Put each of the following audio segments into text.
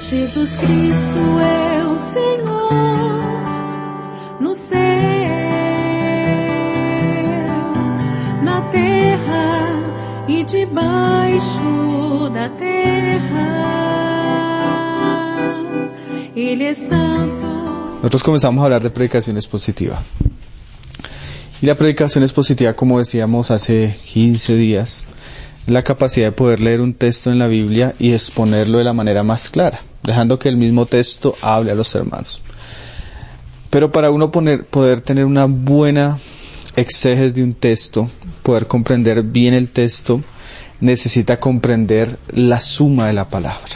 Jesus Cristo é o Senhor no céu, na terra e debaixo da terra. Ele é santo. Nosotros comenzamos a hablar de predicación expositiva. Y la predicación expositiva, como decíamos hace 15 días, es la capacidad de poder leer un texto en la Biblia y exponerlo de la manera más clara, dejando que el mismo texto hable a los hermanos. Pero para uno poder tener una buena exégesis de un texto, poder comprender bien el texto, necesita comprender la suma de la palabra.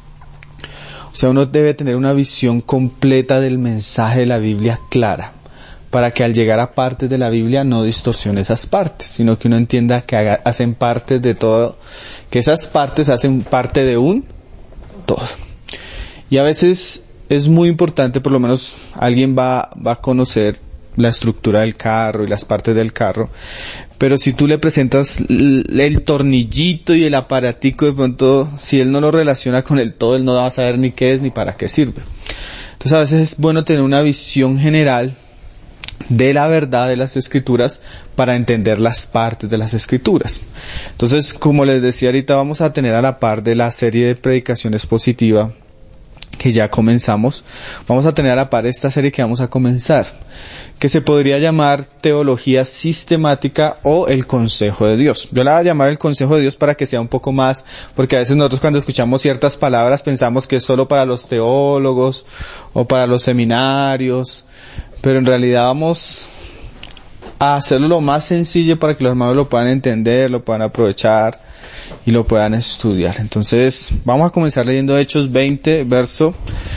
O sea, uno debe tener una visión completa del mensaje de la Biblia clara, para que al llegar a partes de la Biblia no distorsione esas partes, sino que uno entienda que hacen parte de todo, que esas partes hacen parte de un todo. Y a veces es muy importante, por lo menos alguien va a conocer la estructura del carro y las partes del carro, pero si tú le presentas el tornillito y el aparatico, de pronto, si él no lo relaciona con el todo, él no va a saber ni qué es ni para qué sirve. Entonces a veces es bueno tener una visión general de la verdad de las Escrituras para entender las partes de las Escrituras. Entonces, como les decía ahorita, vamos a tener a la par de la serie de predicación expositiva que ya comenzamos, vamos a tener a la par esta serie que vamos a comenzar, que se podría llamar teología sistemática o el consejo de Dios. Yo la voy a llamar el consejo de Dios para que sea un poco más, porque a veces nosotros cuando escuchamos ciertas palabras pensamos que es solo para los teólogos o para los seminarios, pero en realidad vamos a hacerlo lo más sencillo para que los hermanos lo puedan entender, lo puedan aprovechar y lo puedan estudiar. Entonces, vamos a comenzar leyendo Hechos 20, verso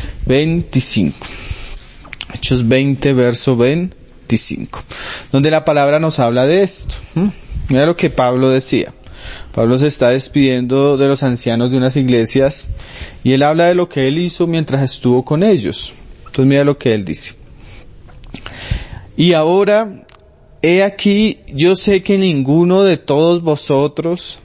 25. Hechos 20, verso 25. Donde la palabra nos habla de esto. Mira lo que Pablo decía. Pablo se está despidiendo de los ancianos de unas iglesias y él habla de lo que él hizo mientras estuvo con ellos. Entonces mira lo que él dice. Y ahora, he aquí, yo sé que ninguno de todos vosotros,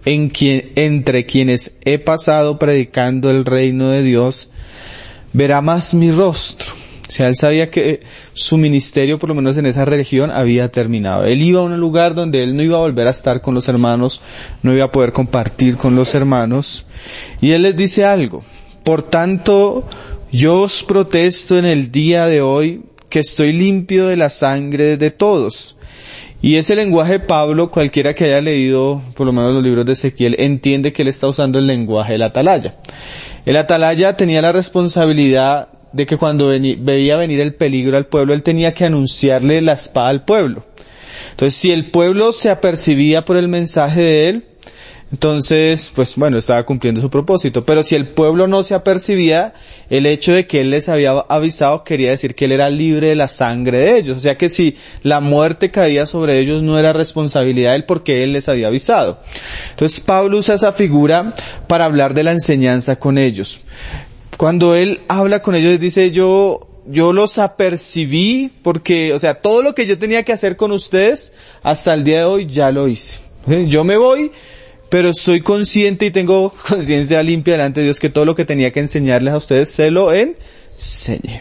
entre quienes he pasado predicando el reino de Dios, verá más mi rostro. O sea, él sabía que su ministerio, por lo menos en esa región, había terminado. Él iba a un lugar donde él no iba a volver a estar con los hermanos, no iba a poder compartir con los hermanos. Y él les dice algo. Por tanto, yo os protesto en el día de hoy que estoy limpio de la sangre de todos. Y ese lenguaje de Pablo, cualquiera que haya leído por lo menos los libros de Ezequiel, entiende que él está usando el lenguaje del atalaya. El atalaya tenía la responsabilidad de que cuando veía venir el peligro al pueblo, él tenía que anunciarle la espada al pueblo. Entonces, si el pueblo se apercibía por el mensaje de él, entonces, pues bueno, estaba cumpliendo su propósito. Pero si el pueblo no se apercibía, el hecho de que él les había avisado quería decir que él era libre de la sangre de ellos. O sea que si la muerte caía sobre ellos no era responsabilidad de él porque él les había avisado. Entonces Pablo usa esa figura para hablar de la enseñanza con ellos. Cuando él habla con ellos, dice, yo los apercibí porque, o sea, todo lo que yo tenía que hacer con ustedes hasta el día de hoy ya lo hice. Yo me voy, pero soy consciente y tengo conciencia limpia delante de Dios que todo lo que tenía que enseñarles a ustedes se lo enseñé.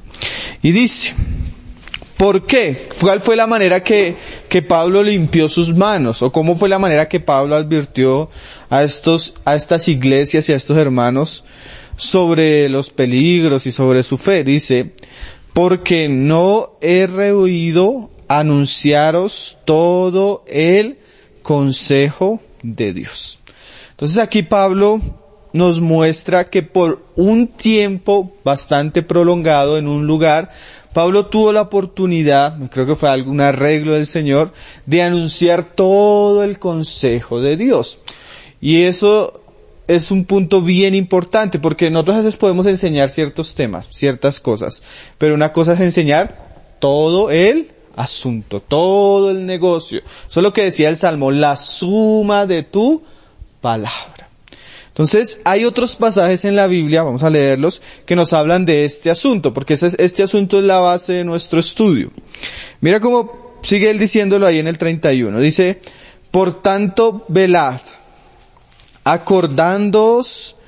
Y dice, ¿por qué? ¿Cuál fue la manera que Pablo limpió sus manos? ¿O cómo fue la manera que Pablo advirtió a estas iglesias y a estos hermanos sobre los peligros y sobre su fe? Dice, porque no he rehuido anunciaros todo el consejo de Dios. Entonces aquí Pablo nos muestra que por un tiempo bastante prolongado en un lugar, Pablo tuvo la oportunidad, creo que fue algún arreglo del Señor, de anunciar todo el consejo de Dios. Y eso es un punto bien importante, porque nosotros a veces podemos enseñar ciertos temas, ciertas cosas, pero una cosa es enseñar todo el asunto, todo el negocio. Eso es lo que decía el Salmo, la suma de tu palabra. Entonces, hay otros pasajes en la Biblia, vamos a leerlos, que nos hablan de este asunto, porque este asunto es la base de nuestro estudio. Mira cómo sigue él diciéndolo ahí en el 31. Dice, por tanto, velad, acordándoos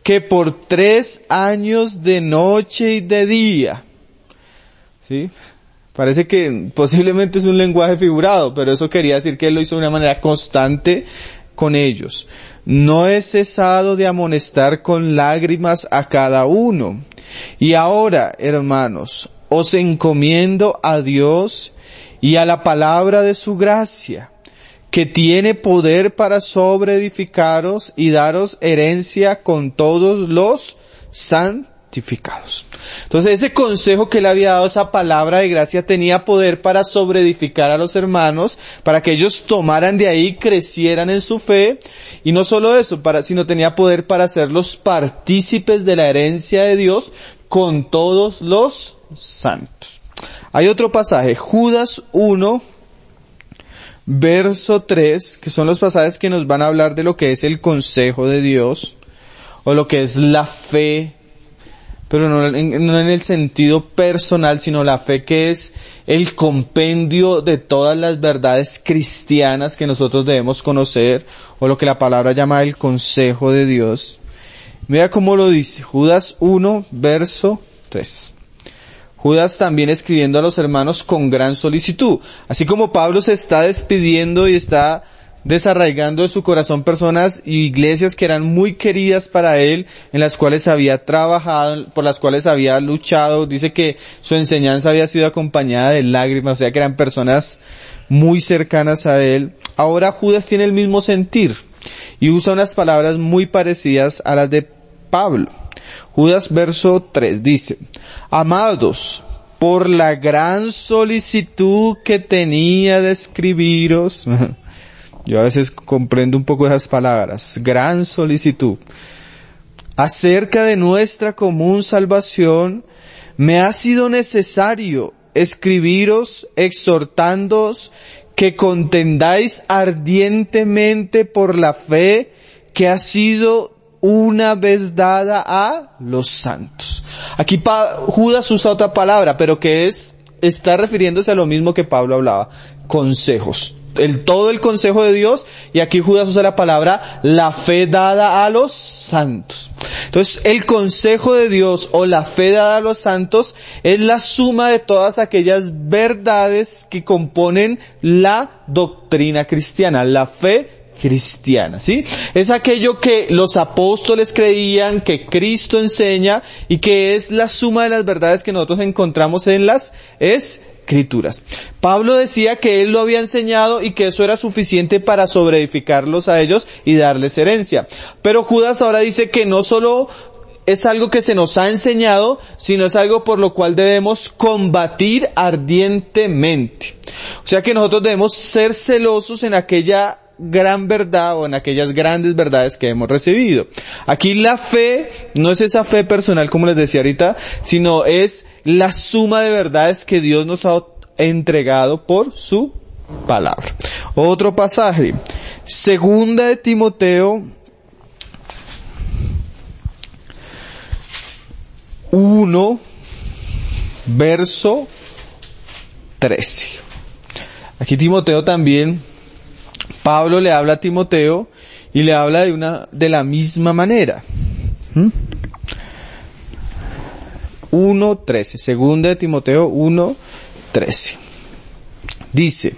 que por 3 años de noche y de día. ¿Sí? Parece que posiblemente es un lenguaje figurado, pero eso quería decir que él lo hizo de una manera constante con ellos. No he cesado de amonestar con lágrimas a cada uno. Y ahora, hermanos, os encomiendo a Dios y a la palabra de su gracia, que tiene poder para sobreedificaros y daros herencia con todos los santificados. Entonces ese consejo que él había dado, esa palabra de gracia, tenía poder para sobreedificar a los hermanos, para que ellos tomaran de ahí, crecieran en su fe, y no solo eso, sino tenía poder para hacerlos partícipes de la herencia de Dios con todos los santos. Hay otro pasaje, Judas 1, verso 3, que son los pasajes que nos van a hablar de lo que es el consejo de Dios, o lo que es la fe, pero no en el sentido personal, sino la fe que es el compendio de todas las verdades cristianas que nosotros debemos conocer, o lo que la palabra llama el consejo de Dios. Mira cómo lo dice, Judas 1, verso 3. Judas también escribiendo a los hermanos con gran solicitud. Así como Pablo se está despidiendo y está desarraigando de su corazón personas y iglesias que eran muy queridas para él, en las cuales había trabajado, por las cuales había luchado. Dice que su enseñanza había sido acompañada de lágrimas, o sea que eran personas muy cercanas a él. Ahora Judas tiene el mismo sentir y usa unas palabras muy parecidas a las de Pablo. Judas verso 3 dice, amados, por la gran solicitud que tenía de escribiros, yo a veces comprendo un poco esas palabras, gran solicitud, acerca de nuestra común salvación, me ha sido necesario escribiros exhortándoos que contendáis ardientemente por la fe que ha sido una vez dada a los santos. Aquí Judas usa otra palabra, pero que está refiriéndose a lo mismo que Pablo hablaba, consejos. Todo el consejo de Dios, y aquí Judas usa la palabra la fe dada a los santos. Entonces, el consejo de Dios o la fe dada a los santos es la suma de todas aquellas verdades que componen la doctrina cristiana, la fe cristiana, ¿sí? Es aquello que los apóstoles creían, que Cristo enseña y que es la suma de las verdades que nosotros encontramos en las Escrituras. Pablo decía que él lo había enseñado y que eso era suficiente para sobreedificarlos a ellos y darles herencia. Pero Judas ahora dice que no solo es algo que se nos ha enseñado, sino es algo por lo cual debemos combatir ardientemente. O sea que nosotros debemos ser celosos en aquella gran verdad o en aquellas grandes verdades que hemos recibido. Aquí la fe no es esa fe personal como les decía ahorita, sino es la suma de verdades que Dios nos ha entregado por su palabra. Otro pasaje, Segunda de Timoteo 1, verso 13. Aquí Timoteo también, Pablo le habla a Timoteo y le habla de la misma manera. 1:13, segunda de Timoteo 1:13. Dice,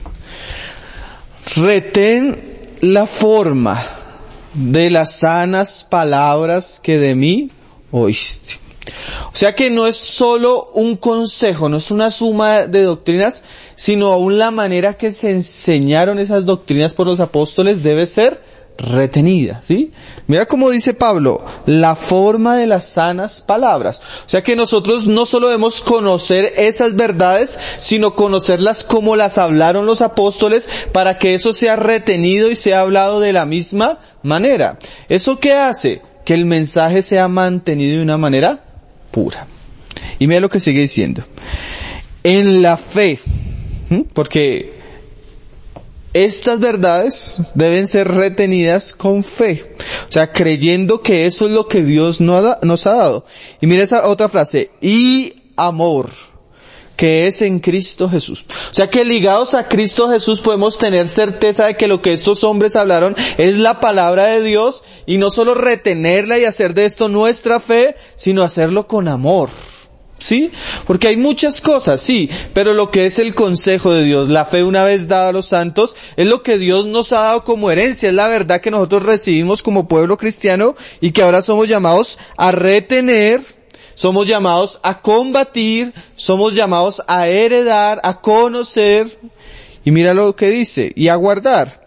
retén la forma de las sanas palabras que de mí oíste. O sea que no es solo un consejo, no es una suma de doctrinas, sino aún la manera que se enseñaron esas doctrinas por los apóstoles debe ser retenida, ¿sí? Mira cómo dice Pablo, la forma de las sanas palabras. O sea que nosotros no solo debemos conocer esas verdades, sino conocerlas como las hablaron los apóstoles para que eso sea retenido y sea hablado de la misma manera. ¿Eso qué hace? Que el mensaje sea mantenido de una manera pura. Y mira lo que sigue diciendo. En la fe, porque estas verdades deben ser retenidas con fe. O sea, creyendo que eso es lo que Dios nos ha dado. Y mira esa otra frase. Y amor, que es en Cristo Jesús. O sea que ligados a Cristo Jesús podemos tener certeza de que lo que estos hombres hablaron es la palabra de Dios, y no solo retenerla y hacer de esto nuestra fe, sino hacerlo con amor. ¿Sí? Porque hay muchas cosas, sí, pero lo que es el consejo de Dios, la fe una vez dada a los santos, es lo que Dios nos ha dado como herencia, es la verdad que nosotros recibimos como pueblo cristiano y que ahora somos llamados a retener, somos llamados a combatir, somos llamados a heredar, a conocer, y mira lo que dice, y a guardar.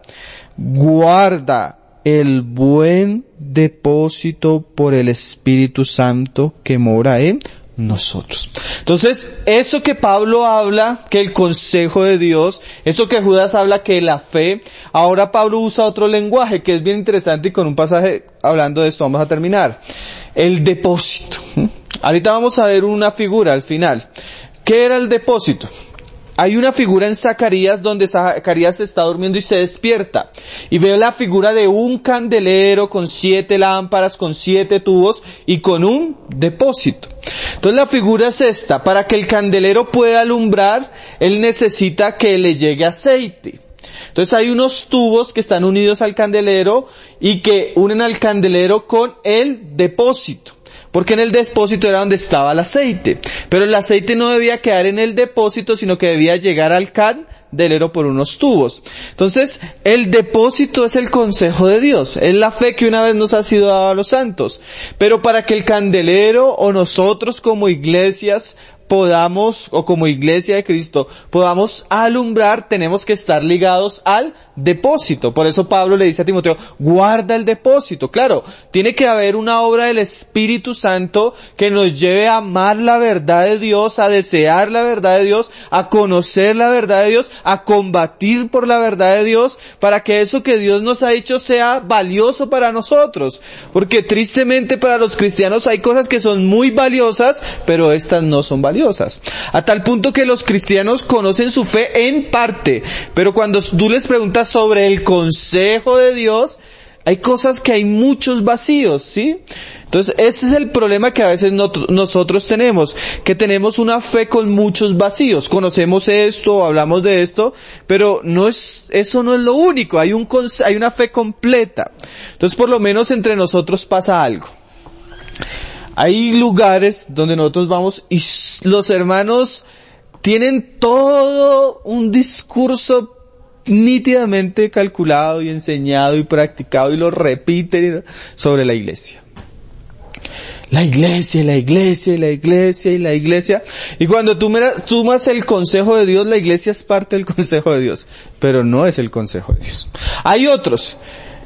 Guarda el buen depósito por el Espíritu Santo que mora en nosotros. Entonces, eso que Pablo habla, que el consejo de Dios, eso que Judas habla, que la fe, ahora Pablo usa otro lenguaje que es bien interesante, y con un pasaje hablando de esto vamos a terminar. El depósito. Ahorita vamos a ver una figura al final. ¿Qué era el depósito? Hay una figura en Zacarías donde Zacarías está durmiendo y se despierta. Y ve la figura de un candelero con 7 lámparas, con 7 tubos y con un depósito. Entonces la figura es esta. Para que el candelero pueda alumbrar, él necesita que le llegue aceite. Entonces hay unos tubos que están unidos al candelero y que unen al candelero con el depósito. Porque en el depósito era donde estaba el aceite. Pero el aceite no debía quedar en el depósito, sino que debía llegar al candelero por unos tubos. Entonces, el depósito es el consejo de Dios. Es la fe que una vez nos ha sido dada a los santos. Pero para que el candelero o nosotros como iglesias podamos, o como iglesia de Cristo, podamos alumbrar, tenemos que estar ligados al depósito. Por eso Pablo le dice a Timoteo, guarda el depósito. Claro, tiene que haber una obra del Espíritu Santo que nos lleve a amar la verdad de Dios, a desear la verdad de Dios, a conocer la verdad de Dios, a combatir por la verdad de Dios, para que eso que Dios nos ha dicho sea valioso para nosotros. Porque tristemente para los cristianos hay cosas que son muy valiosas, pero estas no son valiosas. A tal punto que los cristianos conocen su fe en parte, pero cuando tú les preguntas sobre el consejo de Dios, hay cosas que hay muchos vacíos, ¿sí? Entonces ese es el problema que a veces nosotros tenemos, que tenemos una fe con muchos vacíos. Conocemos esto, hablamos de esto, pero eso no es lo único, hay una fe completa. Entonces por lo menos entre nosotros pasa algo. Hay lugares donde nosotros vamos y los hermanos tienen todo un discurso nítidamente calculado y enseñado y practicado y lo repiten sobre la iglesia. La iglesia, la iglesia, la iglesia y la iglesia. Y cuando tú sumas el consejo de Dios, la iglesia es parte del consejo de Dios, pero no es el consejo de Dios. Hay otros,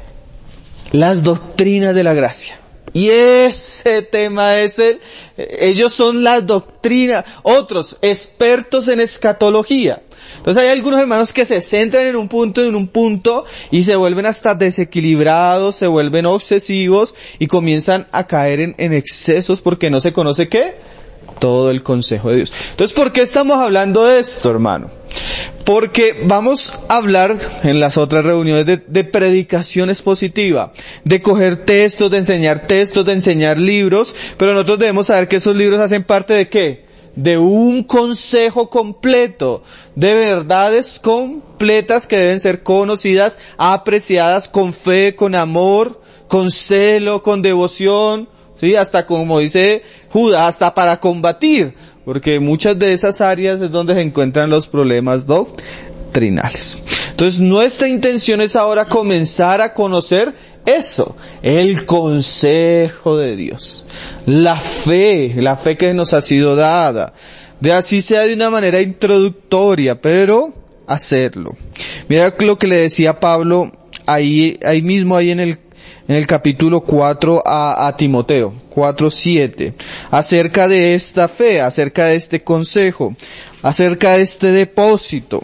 las doctrinas de la gracia. Y ese tema ellos son la doctrina, otros expertos en escatología. Entonces hay algunos hermanos que se centran en un punto y se vuelven hasta desequilibrados, se vuelven obsesivos y comienzan a caer en excesos porque no se conoce ¿qué? Todo el consejo de Dios. Entonces, ¿por qué estamos hablando de esto, hermano? Porque vamos a hablar en las otras reuniones de predicación expositiva, de coger textos, de enseñar libros, pero nosotros debemos saber que esos libros hacen parte ¿de qué? De un consejo completo, de verdades completas que deben ser conocidas, apreciadas con fe, con amor, con celo, con devoción, sí, hasta como dice Judas, hasta para combatir, porque muchas de esas áreas es donde se encuentran los problemas doctrinales. Entonces nuestra intención es ahora comenzar a conocer eso, el consejo de Dios, la fe que nos ha sido dada, de así sea de una manera introductoria, pero hacerlo. Mira lo que le decía Pablo ahí mismo en el capítulo 4 a Timoteo, 4:7, acerca de esta fe, acerca de este consejo, acerca de este depósito.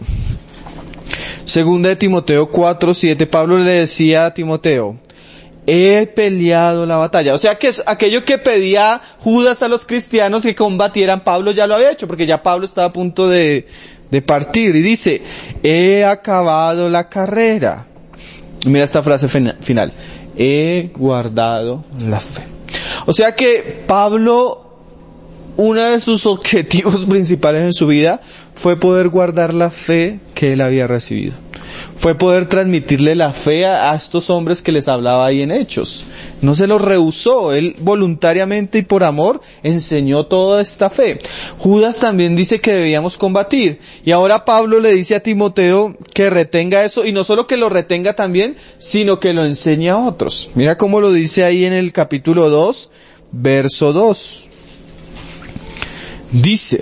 Segunda de Timoteo 4:7, Pablo le decía a Timoteo, he peleado la batalla. O sea que aquello que pedía Judas a los cristianos que combatieran, Pablo ya lo había hecho, porque ya Pablo estaba a punto de partir. Y dice, he acabado la carrera. Y mira esta frase final. He guardado la fe. O sea que Pablo uno de sus objetivos principales en su vida fue poder guardar la fe que él había recibido. Fue poder transmitirle la fe a estos hombres que les hablaba ahí en Hechos. No se lo rehusó, él voluntariamente y por amor enseñó toda esta fe. Judas también dice que debíamos combatir. Y ahora Pablo le dice a Timoteo que retenga eso, y no solo que lo retenga también, sino que lo enseñe a otros. Mira cómo lo dice ahí en el capítulo 2, verso 2. Dice: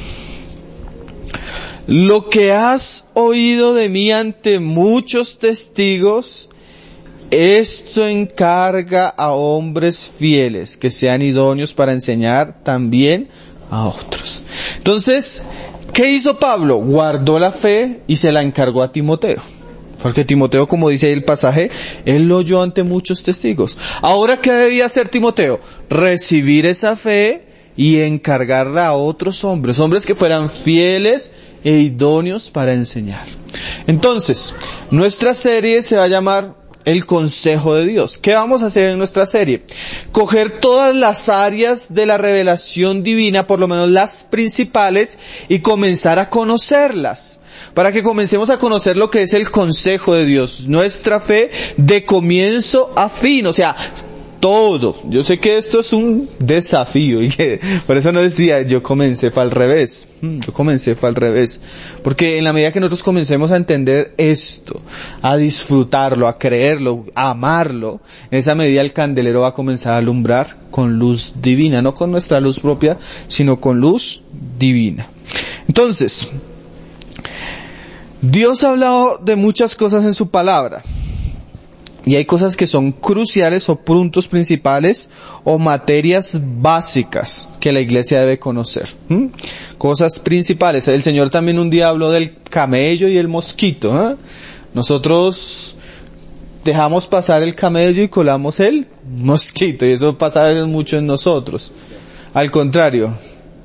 lo que has oído de mí ante muchos testigos, esto encarga a hombres fieles que sean idóneos para enseñar también a otros. Entonces, ¿qué hizo Pablo? Guardó la fe y se la encargó a Timoteo. Porque Timoteo, como dice ahí el pasaje, él lo oyó ante muchos testigos. Ahora, ¿qué debía hacer Timoteo? Recibir esa fe y encargarla a otros hombres que fueran fieles e idóneos para enseñar. Entonces, nuestra serie se va a llamar El Consejo de Dios. ¿Qué vamos a hacer en nuestra serie? Coger todas las áreas de la revelación divina, por lo menos las principales, y comenzar a conocerlas. Para que comencemos a conocer lo que es el consejo de Dios. Nuestra fe de comienzo a fin, o sea, todo. Yo sé que esto es un desafío y que por eso no decía yo comencé fue al revés. Porque en la medida que nosotros comencemos a entender esto, a disfrutarlo, a creerlo, a amarlo, en esa medida el candelero va a comenzar a alumbrar con luz divina, no con nuestra luz propia, sino con luz divina. Entonces, Dios ha hablado de muchas cosas en su palabra. Y hay cosas que son cruciales o puntos principales o materias básicas que la iglesia debe conocer. Cosas principales. El Señor también un día habló del camello y el mosquito. Nosotros dejamos pasar el camello y colamos el mosquito. Y eso pasa a veces mucho en nosotros. Al contrario.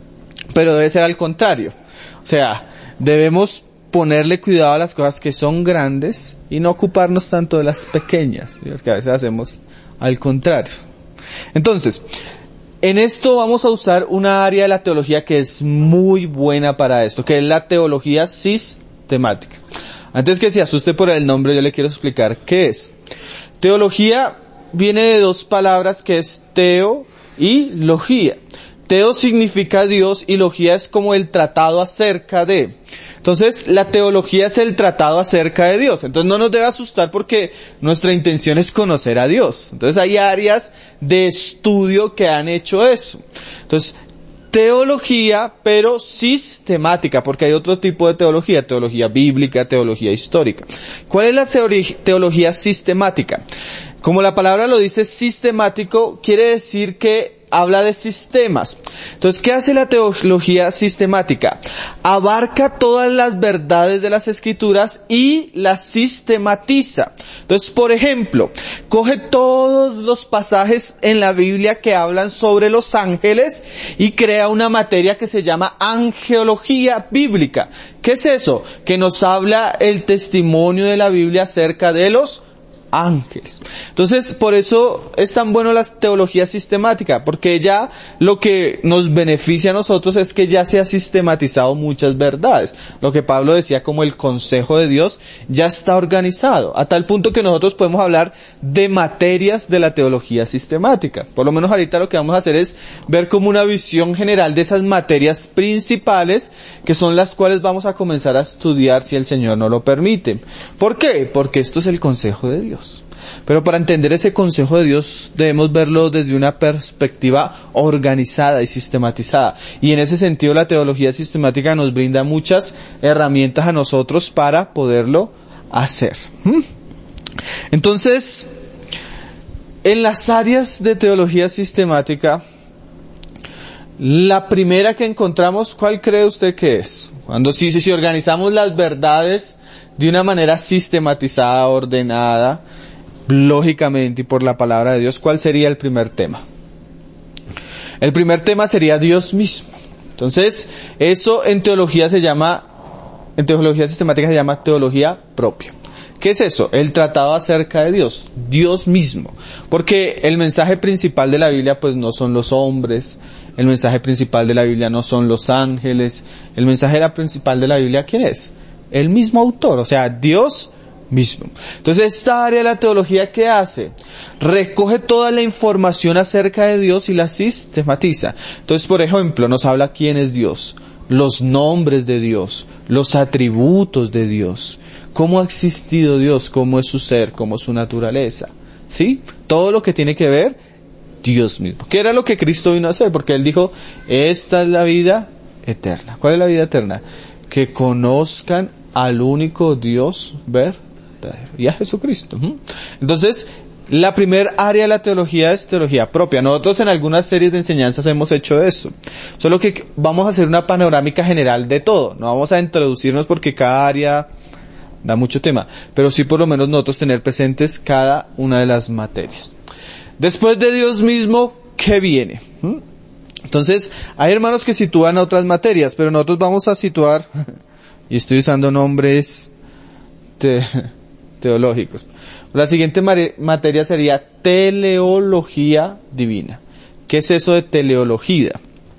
Pero debe ser al contrario. O sea, debemos ponerle cuidado a las cosas que son grandes y no ocuparnos tanto de las pequeñas, porque a veces hacemos al contrario. Entonces, en esto vamos a usar una área de la teología que es muy buena para esto, que es la teología sistemática. Antes que se asuste por el nombre, yo le quiero explicar qué es. Teología viene de dos palabras que es teo y logía. Teo significa Dios y logía es como el tratado acerca de. Entonces, la teología es el tratado acerca de Dios. Entonces, no nos debe asustar porque nuestra intención es conocer a Dios. Entonces, hay áreas de estudio que han hecho eso. Entonces, teología, pero sistemática, porque hay otro tipo de teología bíblica, teología histórica. ¿Cuál es la teología sistemática? Como la palabra lo dice, sistemático quiere decir que habla de sistemas. Entonces, ¿qué hace la teología sistemática? Abarca todas las verdades de las Escrituras y las sistematiza. Entonces, por ejemplo, coge todos los pasajes en la Biblia que hablan sobre los ángeles y crea una materia que se llama angelología bíblica. ¿Qué es eso? Que nos habla el testimonio de la Biblia acerca de los ángeles. Entonces, por eso es tan bueno la teología sistemática, porque ya lo que nos beneficia a nosotros es que ya se ha sistematizado muchas verdades. Lo que Pablo decía como el consejo de Dios ya está organizado, a tal punto que nosotros podemos hablar de materias de la teología sistemática. Por lo menos ahorita lo que vamos a hacer es ver como una visión general de esas materias principales, que son las cuales vamos a comenzar a estudiar si el Señor nos lo permite. ¿Por qué? Porque esto es el consejo de Dios. Pero para entender ese consejo de Dios debemos verlo desde una perspectiva organizada y sistematizada. Y en ese sentido la teología sistemática nos brinda muchas herramientas a nosotros para poderlo hacer. Entonces, en las áreas de teología sistemática, la primera que encontramos, ¿cuál cree usted que es? Cuando si organizamos las verdades de una manera sistematizada, ordenada, lógicamente y por la palabra de Dios, ¿cuál sería el primer tema? El primer tema sería Dios mismo. Entonces, eso en teología sistemática se llama teología propia. ¿Qué es eso? El tratado acerca de Dios, Dios mismo. Porque el mensaje principal de la Biblia pues no son los hombres, el mensaje principal de la Biblia no son los ángeles, el mensaje principal de la Biblia, ¿quién es? El mismo autor, o sea, Dios mismo. Entonces, esta área de la teología, ¿qué hace? Recoge toda la información acerca de Dios y la sistematiza. Entonces, por ejemplo, nos habla quién es Dios, los nombres de Dios, los atributos de Dios, cómo ha existido Dios, cómo es su ser, cómo es su naturaleza, ¿sí? Todo lo que tiene que ver Dios mismo. ¿Qué era lo que Cristo vino a hacer? Porque Él dijo, esta es la vida eterna. ¿Cuál es la vida eterna? Que conozcan al único Dios verdadero y a Jesucristo. Entonces, la primer área de la teología es teología propia. Nosotros en algunas series de enseñanzas hemos hecho eso. Solo que vamos a hacer una panorámica general de todo. No vamos a introducirnos porque cada área da mucho tema. Pero sí por lo menos nosotros tener presentes cada una de las materias. Después de Dios mismo, ¿qué viene? Entonces, hay hermanos que sitúan otras materias, pero nosotros vamos a situar, y estoy usando nombres teológicos. La siguiente materia sería teleología divina. ¿Qué es eso de teleología?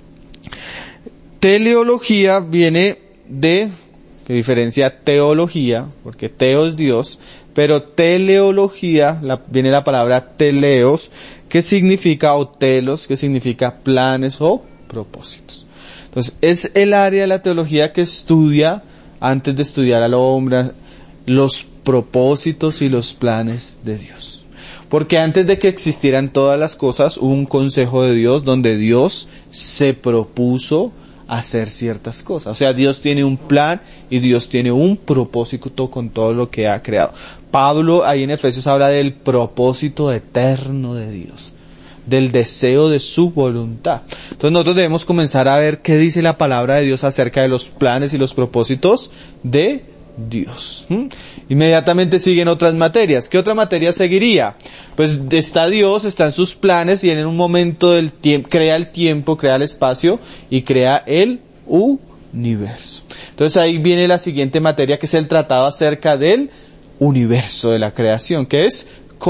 Teleología viene de, que diferencia teología, porque teo es Dios, pero teleología, viene la palabra teleos, que significa, o telos, que significa planes o propósitos. Entonces, es el área de la teología que estudia, antes de estudiar al hombre, los propósitos y los planes de Dios. Porque antes de que existieran todas las cosas, hubo un consejo de Dios donde Dios se propuso hacer ciertas cosas. O sea, Dios tiene un plan y Dios tiene un propósito con todo lo que ha creado. Pablo ahí en Efesios habla del propósito eterno de Dios, del deseo de su voluntad. Entonces nosotros debemos comenzar a ver qué dice la palabra de Dios acerca de los planes y los propósitos de Dios. Inmediatamente siguen otras materias. ¿Qué otra materia seguiría? Pues está Dios, están sus planes y en un momento del tiempo crea el tiempo, crea el espacio y crea el universo. Entonces ahí viene la siguiente materia, que es el tratado acerca del universo, de la creación, que es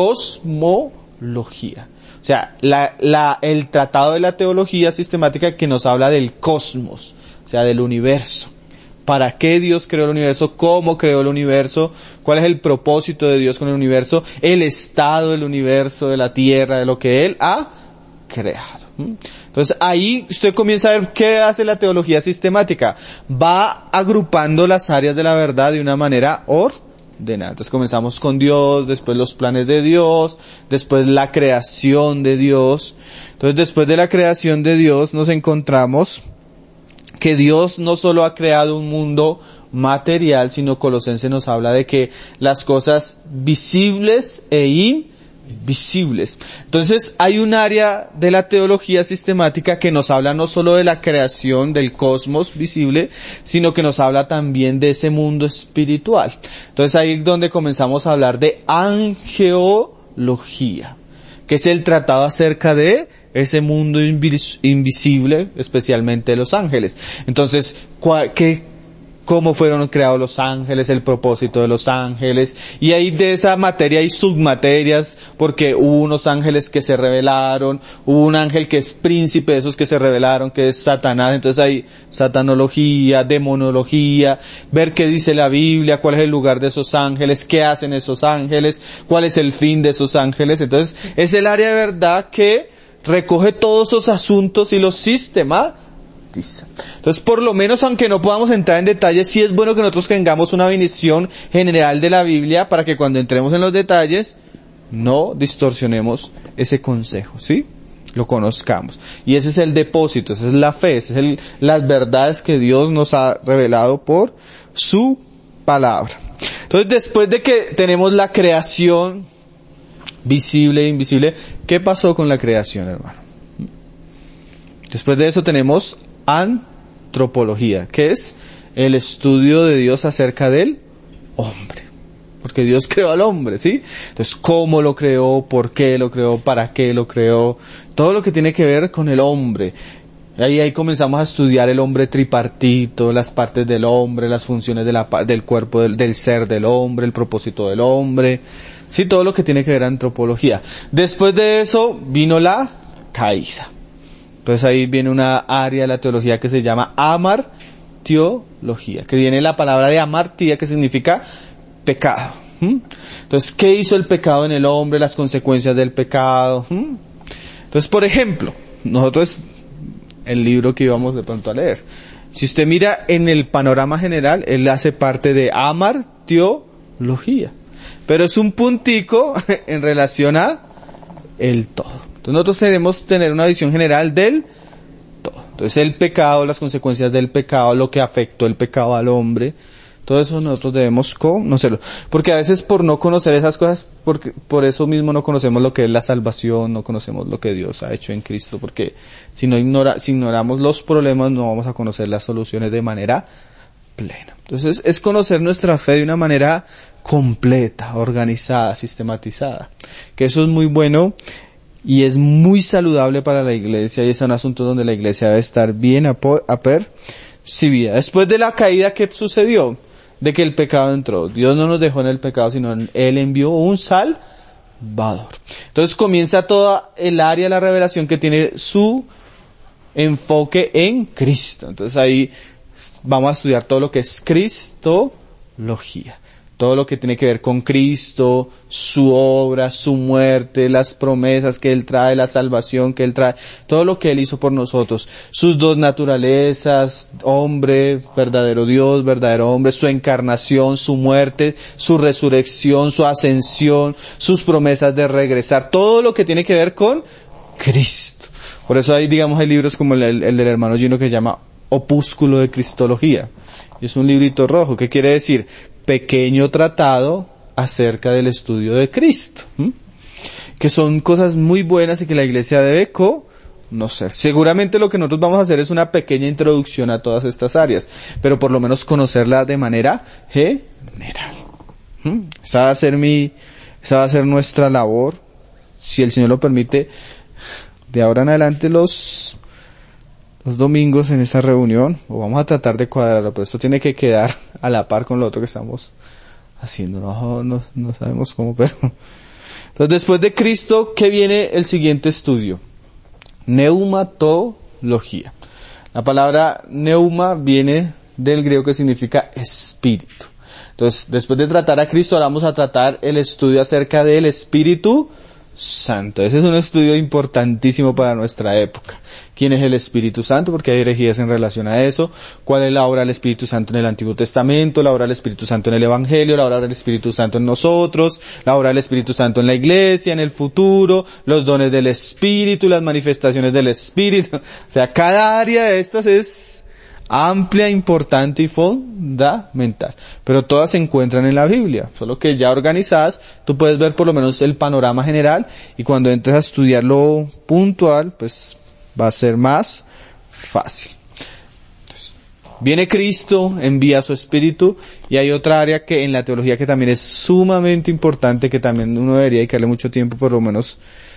cosmología. O sea, el tratado de la teología sistemática que nos habla del cosmos, o sea, del universo. ¿Para qué Dios creó el universo? ¿Cómo creó el universo? ¿Cuál es el propósito de Dios con el universo? El estado del universo, de la tierra, de lo que Él ha creado. Entonces ahí usted comienza a ver qué hace la teología sistemática. Va agrupando las áreas de la verdad de una manera ordenada. Entonces comenzamos con Dios, después los planes de Dios, después la creación de Dios. Entonces después de la creación de Dios nos encontramos que Dios no solo ha creado un mundo material, sino Colosenses nos habla de que las cosas visibles e invisibles. Entonces hay un área de la teología sistemática que nos habla no solo de la creación del cosmos visible, sino que nos habla también de ese mundo espiritual. Entonces ahí es donde comenzamos a hablar de angeología, que es el tratado acerca de ese mundo invisible, especialmente los ángeles. Entonces, ¿cómo fueron creados los ángeles? El propósito de los ángeles. Y ahí de esa materia hay submaterias, porque hubo unos ángeles que se rebelaron, hubo un ángel que es príncipe de esos que se rebelaron, que es Satanás. Entonces hay satanología, demonología, ver qué dice la Biblia, cuál es el lugar de esos ángeles, qué hacen esos ángeles, cuál es el fin de esos ángeles. Entonces es el área de verdad que recoge todos esos asuntos y los sistematiza. Entonces, por lo menos, aunque no podamos entrar en detalles, sí es bueno que nosotros tengamos una visión general de la Biblia para que cuando entremos en los detalles no distorsionemos ese consejo, ¿sí? Lo conozcamos. Y ese es el depósito, esa es la fe, esas es las verdades que Dios nos ha revelado por su palabra. Entonces, después de que tenemos la creación visible e invisible, ¿qué pasó con la creación, hermano? Después de eso tenemos antropología, que es el estudio de Dios acerca del hombre. Porque Dios creó al hombre, ¿sí? Entonces, ¿cómo lo creó? ¿Por qué lo creó? ¿Para qué lo creó? Todo lo que tiene que ver con el hombre. Ahí comenzamos a estudiar el hombre tripartito, las partes del hombre, las funciones del cuerpo, del ser del hombre, el propósito del hombre. Sí, todo lo que tiene que ver antropología. Después de eso vino la caída. Entonces ahí viene una área de la teología que se llama amartiología, que viene la palabra de amartía, que significa pecado. Entonces, ¿qué hizo el pecado en el hombre? Las consecuencias del pecado. Entonces, por ejemplo, nosotros, el libro que íbamos de pronto a leer, si usted mira en el panorama general, él hace parte de amartiología, pero es un puntico en relación a el todo. Entonces nosotros debemos tener una visión general del todo. Entonces el pecado, las consecuencias del pecado, lo que afectó el pecado al hombre, todo eso nosotros debemos conocerlo. Porque a veces por no conocer esas cosas, por eso mismo no conocemos lo que es la salvación, no conocemos lo que Dios ha hecho en Cristo, porque si ignoramos los problemas no vamos a conocer las soluciones de manera plena. Entonces es conocer nuestra fe de una manera completa, organizada, sistematizada. Que eso es muy bueno y es muy saludable para la iglesia, y es un asunto donde la iglesia debe estar bien apercibida. Después de la caída, ¿qué sucedió? De que el pecado entró. Dios no nos dejó en el pecado, sino Él envió un Salvador. Entonces comienza toda el área de la revelación que tiene su enfoque en Cristo. Entonces ahí vamos a estudiar todo lo que es cristología. Todo lo que tiene que ver con Cristo, su obra, su muerte, las promesas que Él trae, la salvación que Él trae, todo lo que Él hizo por nosotros, sus dos naturalezas, hombre, verdadero Dios, verdadero hombre, su encarnación, su muerte, su resurrección, su ascensión, sus promesas de regresar, todo lo que tiene que ver con Cristo. Por eso hay, digamos, hay libros como el del hermano Gino que se llama Opúsculo de Cristología. Y es un librito rojo. ¿Qué quiere decir? Pequeño tratado acerca del estudio de Cristo, que son cosas muy buenas y que la iglesia debe conocer. Seguramente lo que nosotros vamos a hacer es una pequeña introducción a todas estas áreas, pero por lo menos conocerla de manera general. Esa va a ser nuestra labor, si el Señor lo permite, de ahora en adelante los domingos en esta reunión, o vamos a tratar de cuadrarlo, pero esto tiene que quedar a la par con lo otro que estamos haciendo. No sabemos cómo, pero... Entonces, después de Cristo, ¿qué viene el siguiente estudio? Neumatología. La palabra neuma viene del griego que significa espíritu. Entonces, después de tratar a Cristo, ahora vamos a tratar el estudio acerca del Espíritu Santo. Ese es un estudio importantísimo para nuestra época. ¿Quién es el Espíritu Santo? Porque hay herejías en relación a eso. ¿Cuál es la obra del Espíritu Santo en el Antiguo Testamento? ¿La obra del Espíritu Santo en el Evangelio? ¿La obra del Espíritu Santo en nosotros? ¿La obra del Espíritu Santo en la iglesia, en el futuro? ¿Los dones del Espíritu? ¿Las manifestaciones del Espíritu? O sea, cada área de estas es amplia, importante y fundamental. Pero todas se encuentran en la Biblia, solo que ya organizadas, tú puedes ver por lo menos el panorama general, y cuando entres a estudiar lo puntual, pues va a ser más fácil. Entonces, viene Cristo, envía su Espíritu, y hay otra área que en la teología que también es sumamente importante, que también uno debería dedicarle mucho tiempo, por lo menos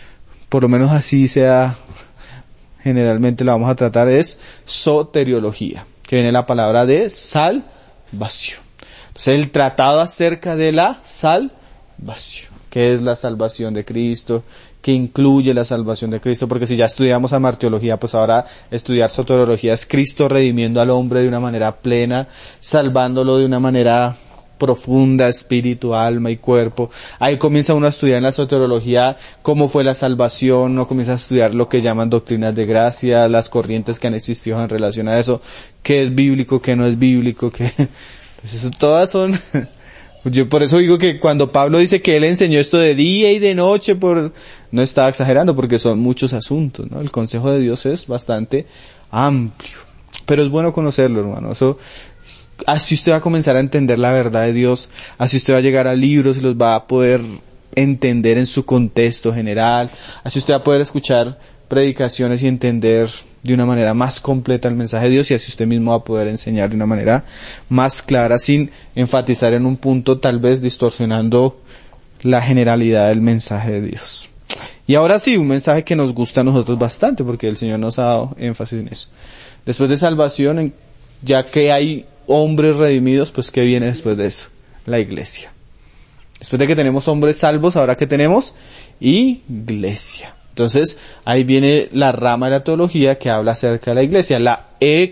así sea. Generalmente la vamos a tratar, es soteriología, que viene la palabra de salvación. Entonces el tratado acerca de la salvación. ¿Qué es la salvación de Cristo? ¿Qué incluye la salvación de Cristo? Porque si ya estudiamos amartiología, pues ahora estudiar soteriología es Cristo redimiendo al hombre de una manera plena, salvándolo de una manera profunda, espíritu, alma y cuerpo. Ahí comienza uno a estudiar en la soteriología cómo fue la salvación, uno comienza a estudiar lo que llaman doctrinas de gracia, las corrientes que han existido en relación a eso, qué es bíblico, qué no es bíblico, qué... Pues eso todas son... Yo por eso digo que cuando Pablo dice que él enseñó esto de día y de noche, no estaba exagerando, porque son muchos asuntos, ¿no? El consejo de Dios es bastante amplio. Pero es bueno conocerlo, hermano. Así usted va a comenzar a entender la verdad de Dios, así usted va a llegar a libros y los va a poder entender en su contexto general, así usted va a poder escuchar predicaciones y entender de una manera más completa el mensaje de Dios, y así usted mismo va a poder enseñar de una manera más clara, sin enfatizar en un punto, tal vez distorsionando la generalidad del mensaje de Dios. Y ahora sí, un mensaje que nos gusta a nosotros bastante, porque el Señor nos ha dado énfasis en eso. Después de salvación, ya que hay hombres redimidos, pues ¿qué viene después de eso? La iglesia. Después de que tenemos hombres salvos, ahora ¿qué tenemos? Iglesia. Entonces, ahí viene la rama de la teología que habla acerca de la iglesia, la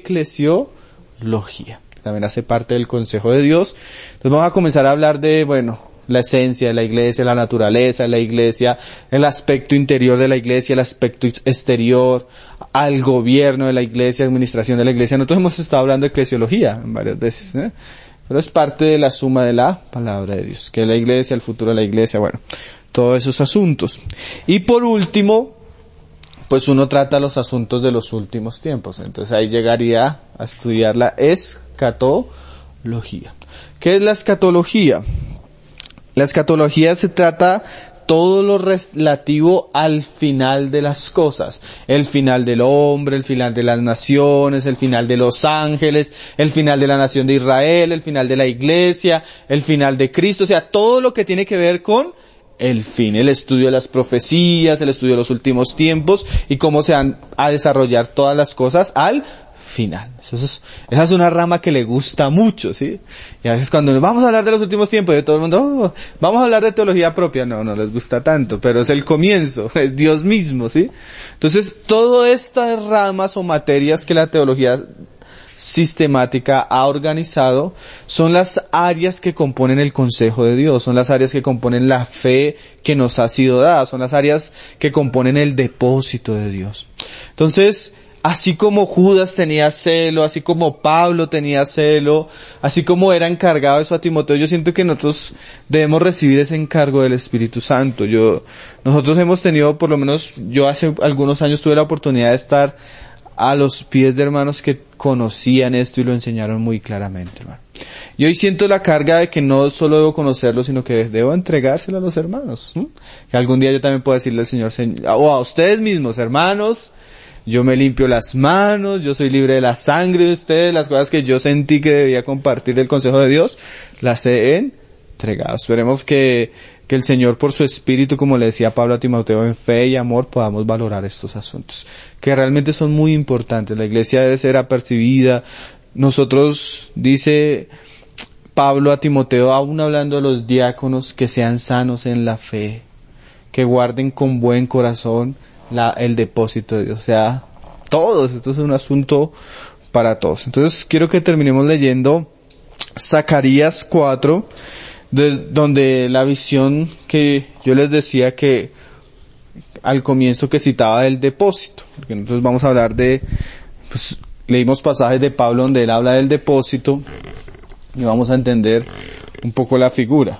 eclesiología. También hace parte del consejo de Dios. Entonces vamos a comenzar a hablar de, la esencia de la iglesia, la naturaleza de la iglesia, el aspecto interior de la iglesia, el aspecto exterior, al gobierno de la iglesia, administración de la iglesia. Nosotros hemos estado hablando de eclesiología varias veces, pero es parte de la suma de la palabra de Dios, que es la iglesia, el futuro de la iglesia, todos esos asuntos. Y por último, pues uno trata los asuntos de los últimos tiempos. Entonces ahí llegaría a estudiar la escatología. ¿Qué es la escatología? La escatología se trata todo lo relativo al final de las cosas. El final del hombre, el final de las naciones, el final de los ángeles, el final de la nación de Israel, el final de la iglesia, el final de Cristo. O sea, todo lo que tiene que ver con el fin, el estudio de las profecías, el estudio de los últimos tiempos y cómo se van a desarrollar todas las cosas al final. Esa es una rama que le gusta mucho, ¿sí? Y a veces cuando vamos a hablar de los últimos tiempos, de todo el mundo, vamos a hablar de teología propia, no les gusta tanto, pero es el comienzo, es Dios mismo, ¿sí? Entonces, todas estas ramas o materias que la teología sistemática ha organizado son las áreas que componen el consejo de Dios, son las áreas que componen la fe que nos ha sido dada, son las áreas que componen el depósito de Dios. Entonces, así como Judas tenía celo, así como Pablo tenía celo, así como era encargado de eso a Timoteo, yo siento que nosotros debemos recibir ese encargo del Espíritu Santo. Nosotros hemos tenido, por lo menos, yo hace algunos años tuve la oportunidad de estar a los pies de hermanos que conocían esto y lo enseñaron muy claramente, hermano. Y hoy siento la carga de que no solo debo conocerlo, sino que debo entregárselo a los hermanos. Que algún día yo también puedo decirle al Señor, o a ustedes mismos, hermanos, yo me limpio las manos, yo soy libre de la sangre de ustedes, las cosas que yo sentí que debía compartir del consejo de Dios, las he entregado. Esperemos que el Señor por su Espíritu, como le decía Pablo a Timoteo, en fe y amor podamos valorar estos asuntos, que realmente son muy importantes. La iglesia debe ser apercibida. Nosotros, dice Pablo a Timoteo, aún hablando de los diáconos, que sean sanos en la fe, que guarden con buen corazón el depósito de Dios. O sea, todos, esto es un asunto para todos. Entonces quiero que terminemos leyendo Zacarías 4, donde la visión que yo les decía que al comienzo que citaba del depósito, porque nosotros vamos a hablar leímos pasajes de Pablo donde él habla del depósito y vamos a entender un poco la figura.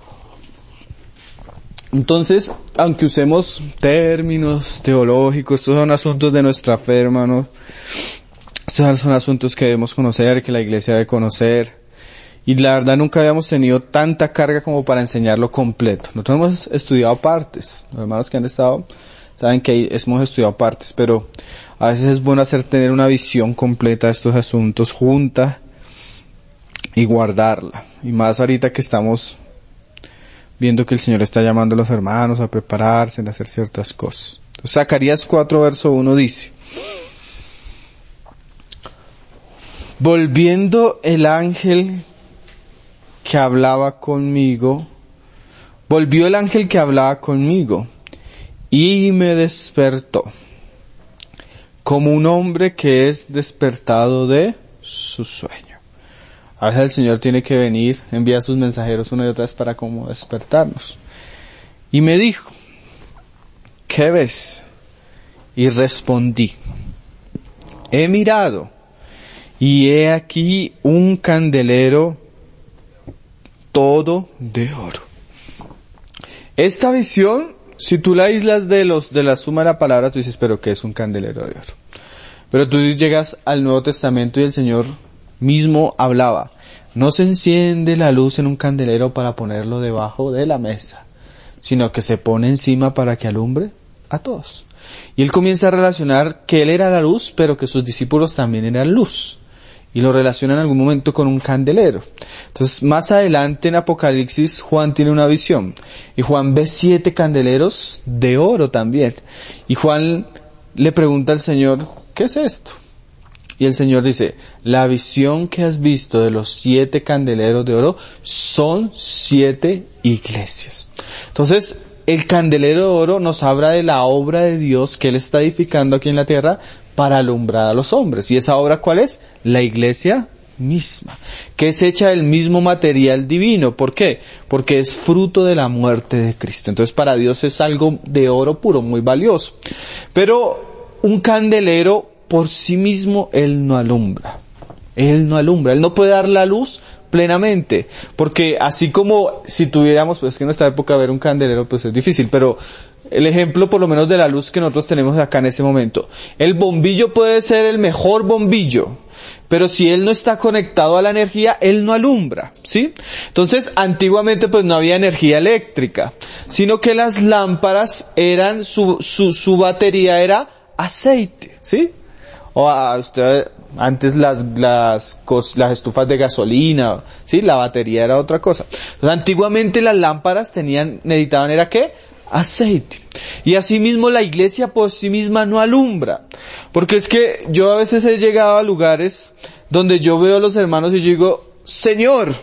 Entonces, aunque usemos términos teológicos, estos son asuntos de nuestra fe, hermanos, estos son asuntos que debemos conocer, que la iglesia debe conocer. Y la verdad nunca habíamos tenido tanta carga como para enseñarlo completo. Nosotros hemos estudiado partes. Los hermanos que han estado saben que hemos estudiado partes, pero a veces es bueno tener una visión completa de estos asuntos junta y guardarla. Y más ahorita que estamos viendo que el Señor está llamando a los hermanos a prepararse, a hacer ciertas cosas. Entonces, Zacarías 4, verso 1 dice: volvió el ángel que hablaba conmigo y me despertó como un hombre que es despertado de su sueño. A veces el Señor tiene que venir, enviar sus mensajeros una y otra vez para como despertarnos. Y me dijo: ¿qué ves? Y respondí: he mirado y he aquí un candelero todo de oro. Esta visión, si tú la aíslas de la suma de la palabra, tú dices, pero ¿qué es un candelero de oro? Pero tú llegas al Nuevo Testamento y el Señor mismo hablaba: no se enciende la luz en un candelero para ponerlo debajo de la mesa, sino que se pone encima para que alumbre a todos. Y Él comienza a relacionar que Él era la luz, pero que sus discípulos también eran luz. Y lo relaciona en algún momento con un candelero. Entonces, más adelante en Apocalipsis, Juan tiene una visión. Y Juan ve 7 candeleros de oro también. Y Juan le pregunta al Señor: ¿qué es esto? Y el Señor dice: la visión que has visto de los 7 candeleros de oro son 7 iglesias. Entonces, el candelero de oro nos habla de la obra de Dios que Él está edificando aquí en la tierra para alumbrar a los hombres. ¿Y esa obra cuál es? La iglesia misma, que es hecha del mismo material divino. ¿Por qué? Porque es fruto de la muerte de Cristo. Entonces para Dios es algo de oro puro, muy valioso. Pero un candelero por sí mismo Él no alumbra. Él no puede dar la luz plenamente, porque así como si tuviéramos, pues que en nuestra época ver un candelero pues es difícil, pero el ejemplo por lo menos de la luz que nosotros tenemos acá en este momento, el bombillo puede ser el mejor bombillo, pero si él no está conectado a la energía, él no alumbra, ¿sí? Entonces, antiguamente pues no había energía eléctrica, sino que las lámparas eran, su batería era aceite, ¿sí? Antes las estufas de gasolina, ¿sí? La batería era otra cosa. Entonces, antiguamente las lámparas necesitaban era ¿qué? Aceite. Y asimismo la iglesia por sí misma no alumbra. Porque es que yo a veces he llegado a lugares donde yo veo a los hermanos y yo digo, Señor,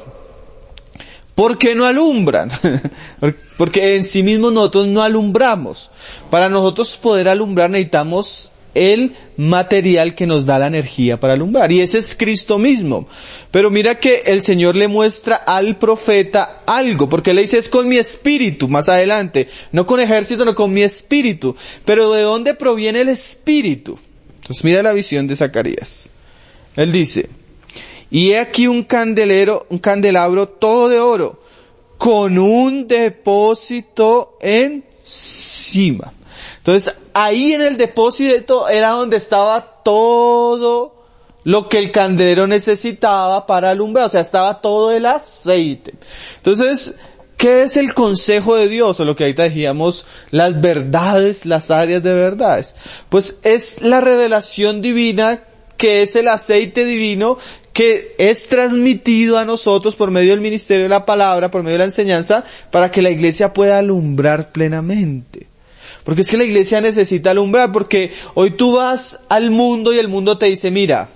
¿por qué no alumbran? Porque en sí mismos nosotros no alumbramos. Para nosotros poder alumbrar necesitamos el material que nos da la energía para alumbrar, y ese es Cristo mismo. Pero mira que el Señor le muestra al profeta algo, porque le dice es con mi espíritu, más adelante, no con ejército, no con mi espíritu. Pero ¿de dónde proviene el espíritu? Entonces mira la visión de Zacarías. Él dice, y he aquí un candelabro todo de oro, con un depósito encima. Entonces, ahí en el depósito era donde estaba todo lo que el candelero necesitaba para alumbrar, o sea, estaba todo el aceite. Entonces, ¿qué es el consejo de Dios? O lo que ahorita decíamos, las verdades, las áreas de verdades. Pues es la revelación divina, que es el aceite divino, que es transmitido a nosotros por medio del ministerio de la palabra, por medio de la enseñanza, para que la iglesia pueda alumbrar plenamente. Porque es que la iglesia necesita alumbrar, porque hoy tú vas al mundo y el mundo te dice, mira,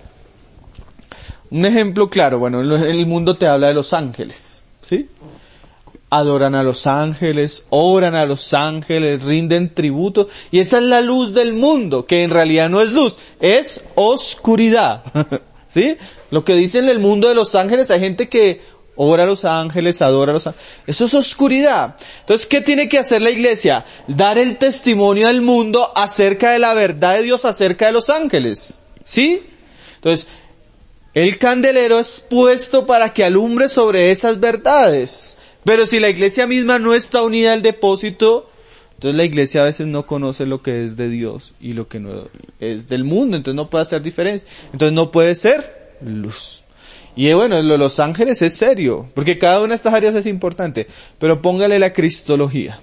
un ejemplo claro, bueno, el mundo te habla de los ángeles, ¿sí? Adoran a los ángeles, oran a los ángeles, rinden tributo, y esa es la luz del mundo, que en realidad no es luz, es oscuridad, ¿sí? Lo que dicen en el mundo de los ángeles, hay gente que ora a los ángeles, adora a los ángeles. Eso es oscuridad. Entonces, ¿qué tiene que hacer la iglesia? Dar el testimonio al mundo acerca de la verdad de Dios, acerca de los ángeles. ¿Sí? Entonces, el candelero es puesto para que alumbre sobre esas verdades. Pero si la iglesia misma no está unida al depósito, entonces la iglesia a veces no conoce lo que es de Dios y lo que no es del mundo. Entonces no puede hacer diferencia. Entonces no puede ser luz. Y bueno, lo de los ángeles es serio, porque cada una de estas áreas es importante, pero póngale la cristología.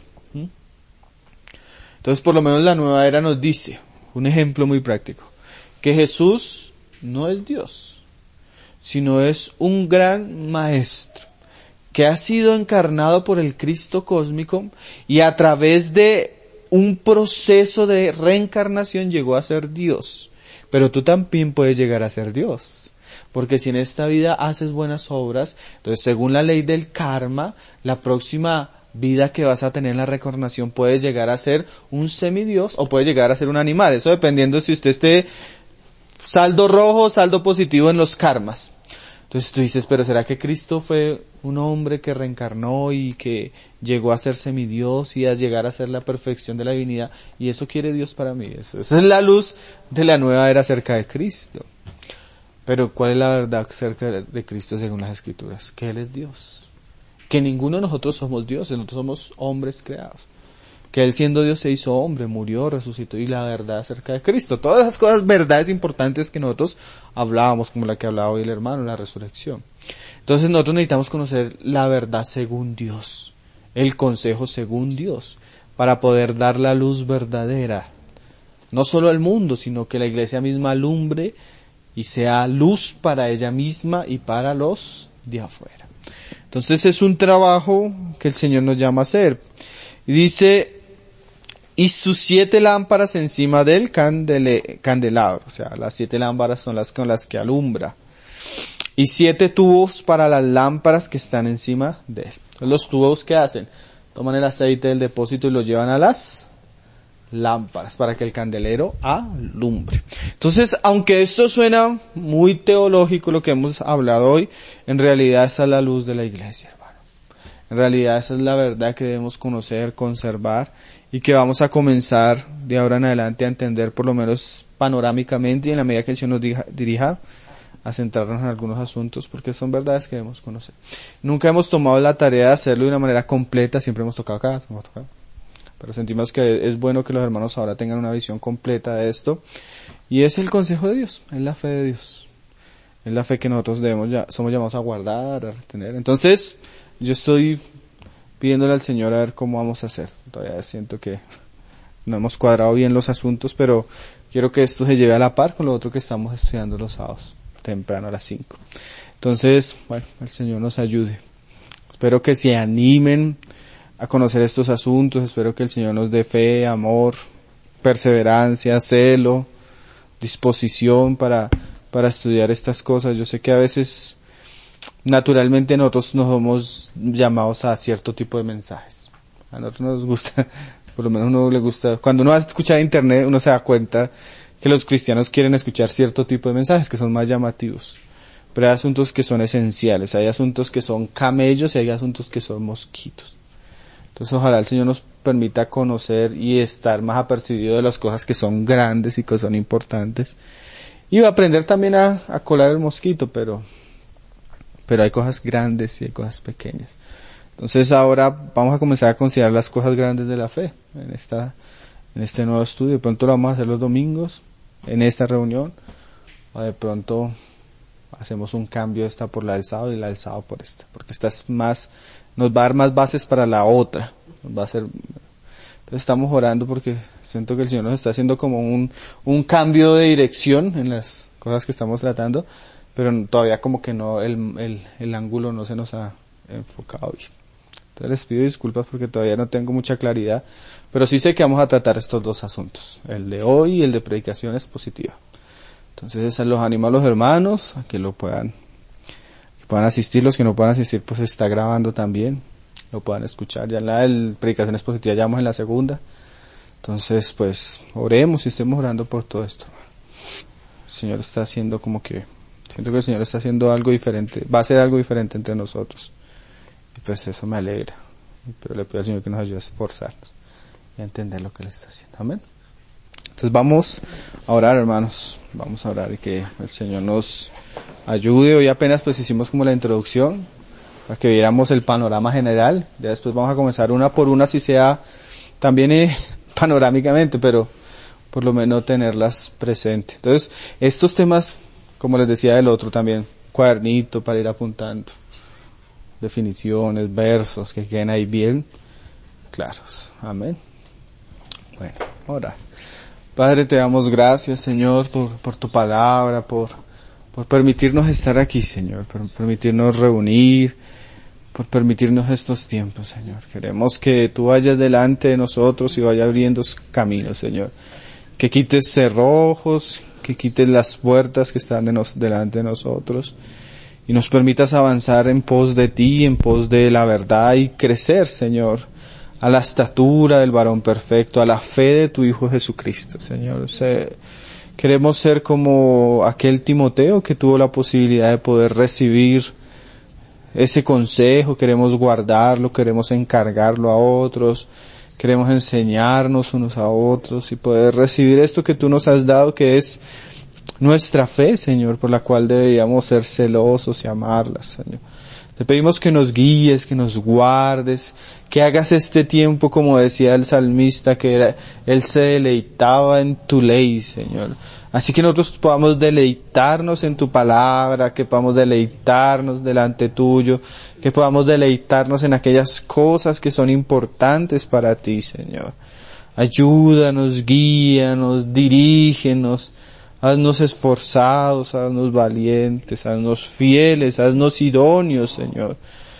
Entonces por lo menos la nueva era nos dice, un ejemplo muy práctico, que Jesús no es Dios, sino es un gran maestro, que ha sido encarnado por el Cristo cósmico y a través de un proceso de reencarnación llegó a ser Dios. Pero tú también puedes llegar a ser Dios. Porque si en esta vida haces buenas obras, entonces según la ley del karma, la próxima vida que vas a tener en la reencarnación puedes llegar a ser un semidios o puedes llegar a ser un animal. Eso dependiendo si usted esté saldo rojo o saldo positivo en los karmas. Entonces tú dices, pero ¿será que Cristo fue un hombre que reencarnó y que llegó a ser semidios y a llegar a ser la perfección de la divinidad? Y eso quiere Dios para mí. Esa es la luz de la nueva era acerca de Cristo. Pero ¿cuál es la verdad acerca de Cristo según las Escrituras? Que Él es Dios. Que ninguno de nosotros somos dioses, nosotros somos hombres creados. Que Él siendo Dios se hizo hombre, murió, resucitó, y la verdad acerca de Cristo. Todas esas cosas, verdades importantes que nosotros hablábamos, como la que hablaba hoy el hermano, la resurrección. Entonces nosotros necesitamos conocer la verdad según Dios, el consejo según Dios, para poder dar la luz verdadera. No solo al mundo, sino que la iglesia misma alumbre y sea luz para ella misma y para los de afuera. Entonces es un trabajo que el Señor nos llama a hacer. Y dice, y sus 7 lámparas encima del candelabro, o sea, las 7 lámparas son las con las que alumbra. Y 7 tubos para las lámparas que están encima de él. Los tubos, ¿qué hacen? toman el aceite del depósito y lo llevan a las lámparas para que el candelero alumbre. Entonces, aunque esto suena muy teológico lo que hemos hablado hoy, en realidad esa es la luz de la iglesia, hermano. En realidad esa es la verdad que debemos conocer, conservar y que vamos a comenzar de ahora en adelante a entender por lo menos panorámicamente y en la medida que el Señor nos dirija a centrarnos en algunos asuntos porque son verdades que debemos conocer. Nunca hemos tomado la tarea de hacerlo de una manera completa, siempre hemos tocado acá, pero sentimos que es bueno que los hermanos ahora tengan una visión completa de esto y es el consejo de Dios, es la fe de Dios, es la fe que nosotros somos llamados a guardar, a retener. Entonces, yo estoy pidiéndole al Señor a ver cómo vamos a hacer. Todavía siento que no hemos cuadrado bien los asuntos, pero quiero que esto se lleve a la par con lo otro que estamos estudiando los sábados, temprano a las 5. Entonces, bueno, el Señor nos ayude. Espero que se animen a conocer estos asuntos, espero que el Señor nos dé fe, amor, perseverancia, celo, disposición para estudiar estas cosas. Yo sé que a veces naturalmente nosotros nos somos llamados a cierto tipo de mensajes. A nosotros nos gusta, por lo menos a uno le gusta, cuando uno va a escuchar internet uno se da cuenta que los cristianos quieren escuchar cierto tipo de mensajes que son más llamativos. Pero hay asuntos que son esenciales, hay asuntos que son camellos y hay asuntos que son mosquitos. Entonces ojalá el Señor nos permita conocer y estar más apercibido de las cosas que son grandes y que son importantes. Y va a aprender también a colar el mosquito, pero hay cosas grandes y hay cosas pequeñas. Entonces ahora vamos a comenzar a considerar las cosas grandes de la fe en este nuevo estudio. De pronto lo vamos a hacer los domingos en esta reunión, o de pronto hacemos un cambio esta por la del sábado y la del sábado por esta, porque esta es más, nos va a dar más bases para la otra. Entonces estamos orando porque siento que el Señor nos está haciendo como un cambio de dirección en las cosas que estamos tratando, pero todavía como que no, el ángulo no se nos ha enfocado bien. Entonces les pido disculpas porque todavía no tengo mucha claridad, pero sí sé que vamos a tratar estos dos asuntos, el de hoy y el de predicación expositiva. Entonces los animo a los hermanos a que puedan asistir, los que no puedan asistir pues se está grabando también, lo puedan escuchar. Ya en la predicación expositiva ya vamos en la segunda. Entonces pues oremos y estemos orando por todo esto. El Señor está haciendo siento que el Señor está haciendo algo diferente, va a hacer algo diferente entre nosotros. Y pues eso me alegra. Pero le pido al Señor que nos ayude a esforzarnos y a entender lo que Él está haciendo. Amén. Entonces vamos a orar, hermanos. Vamos a orar y que el Señor nos ayude. Hoy apenas pues hicimos como la introducción para que viéramos el panorama general. Ya después vamos a comenzar una por una, si sea también panorámicamente, pero por lo menos tenerlas presentes. Entonces, estos temas, como les decía del otro también, cuadernito para ir apuntando, definiciones, versos, que queden ahí bien claros. Amén. Bueno, ahora, Padre, te damos gracias, Señor, por tu palabra, por permitirnos estar aquí, Señor, por permitirnos reunir, por permitirnos estos tiempos, Señor. Queremos que tú vayas delante de nosotros y vayas abriendo caminos, Señor. Que quites cerrojos, que quites las puertas que están delante de nosotros y nos permitas avanzar en pos de ti, en pos de la verdad y crecer, Señor, a la estatura del varón perfecto, a la fe de tu Hijo Jesucristo, Señor. Queremos ser como aquel Timoteo que tuvo la posibilidad de poder recibir ese consejo, queremos guardarlo, queremos encargarlo a otros, queremos enseñarnos unos a otros y poder recibir esto que tú nos has dado, que es nuestra fe, Señor, por la cual deberíamos ser celosos y amarla, Señor. Te pedimos que nos guíes, que nos guardes, que hagas este tiempo, como decía el salmista, que él se deleitaba en tu ley, Señor. Así que nosotros podamos deleitarnos en tu palabra, que podamos deleitarnos delante tuyo, que podamos deleitarnos en aquellas cosas que son importantes para ti, Señor. Ayúdanos, guíanos, dirígenos, haznos esforzados, haznos valientes, haznos fieles, haznos idóneos, Señor.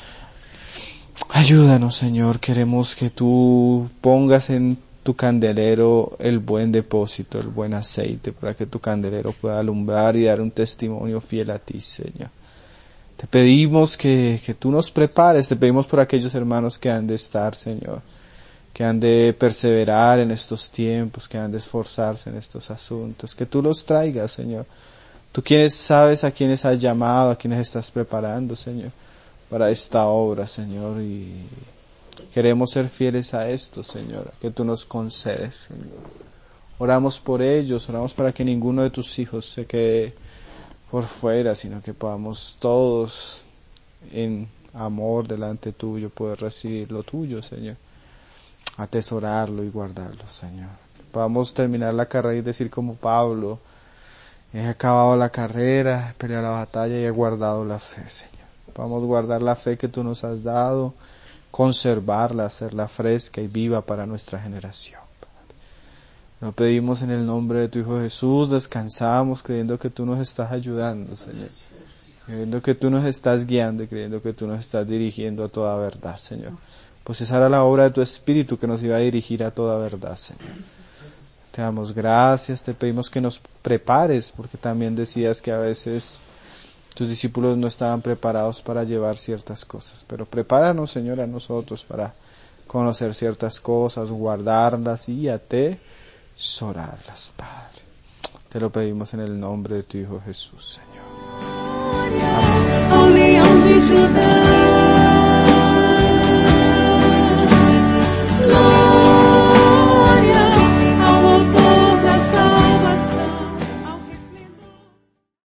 Ayúdanos, Señor, queremos que tú pongas en tu candelero el buen depósito, el buen aceite, para que tu candelero pueda alumbrar y dar un testimonio fiel a ti, Señor. Te pedimos que tú nos prepares, te pedimos por aquellos hermanos que han de estar, Señor, que han de perseverar en estos tiempos, que han de esforzarse en estos asuntos, que tú los traigas, Señor. Tú quienes sabes a quienes has llamado, a quienes estás preparando, Señor, para esta obra, Señor, y queremos ser fieles a esto, Señor, que tú nos concedes, Señor. Oramos por ellos, oramos para que ninguno de tus hijos se quede por fuera, sino que podamos todos en amor delante tuyo poder recibir lo tuyo, Señor, atesorarlo y guardarlo, Señor. Podamos terminar la carrera y decir como Pablo: he acabado la carrera, he peleado la batalla y he guardado la fe, Señor. Podamos guardar la fe que tú nos has dado, conservarla, hacerla fresca y viva para nuestra generación. Lo pedimos en el nombre de tu Hijo Jesús, descansamos creyendo que tú nos estás ayudando, Señor. Creyendo que tú nos estás guiando y creyendo que tú nos estás dirigiendo a toda verdad, Señor. Pues esa era la obra de tu Espíritu que nos iba a dirigir a toda verdad, Señor. Te damos gracias, te pedimos que nos prepares, porque también decías que a veces tus discípulos no estaban preparados para llevar ciertas cosas. Pero prepáranos, Señor, a nosotros para conocer ciertas cosas, guardarlas y atesorarlas, Padre. Te lo pedimos en el nombre de tu Hijo Jesús, Señor. Amén.